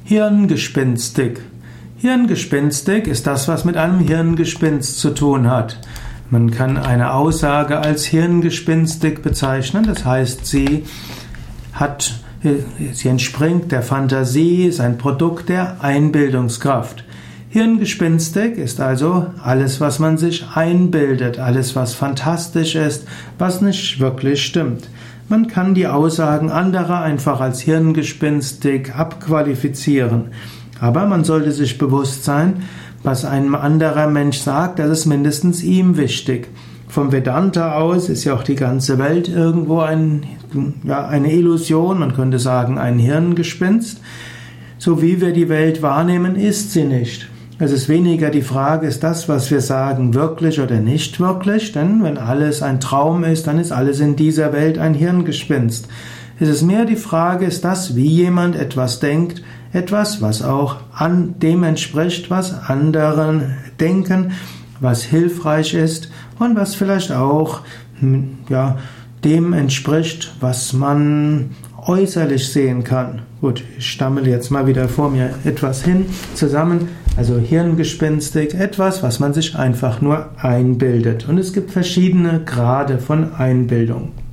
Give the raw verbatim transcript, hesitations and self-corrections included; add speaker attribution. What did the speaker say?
Speaker 1: Hirngespinstig. Hirngespinstig ist das, was mit einem Hirngespinst zu tun hat. Man kann eine Aussage als hirngespinstig bezeichnen, das heißt, sie hat, sie entspringt der Fantasie, ist ein Produkt der Einbildungskraft. Hirngespinstig ist also alles, was man sich einbildet, alles, was fantastisch ist, was nicht wirklich stimmt. Man kann die Aussagen anderer einfach als hirngespinstig abqualifizieren. Aber man sollte sich bewusst sein, was ein anderer Mensch sagt, das ist mindestens ihm wichtig. Vom Vedanta aus ist ja auch die ganze Welt irgendwo ein, ja, eine Illusion, man könnte sagen ein Hirngespinst. So wie wir die Welt wahrnehmen, ist sie nicht. Es ist weniger die Frage, ist das, was wir sagen, wirklich oder nicht wirklich? Denn wenn alles ein Traum ist, dann ist alles in dieser Welt ein Hirngespinst. Es ist mehr die Frage, ist das, wie jemand etwas denkt, etwas, was auch an dem entspricht, was anderen denken, was hilfreich ist und was vielleicht auch, ja, dem entspricht, was man äußerlich sehen kann. Gut, ich stammele jetzt mal wieder vor mir etwas hin, zusammen. Also hirngespinstig, etwas, was man sich einfach nur einbildet. Und es gibt verschiedene Grade von Einbildung.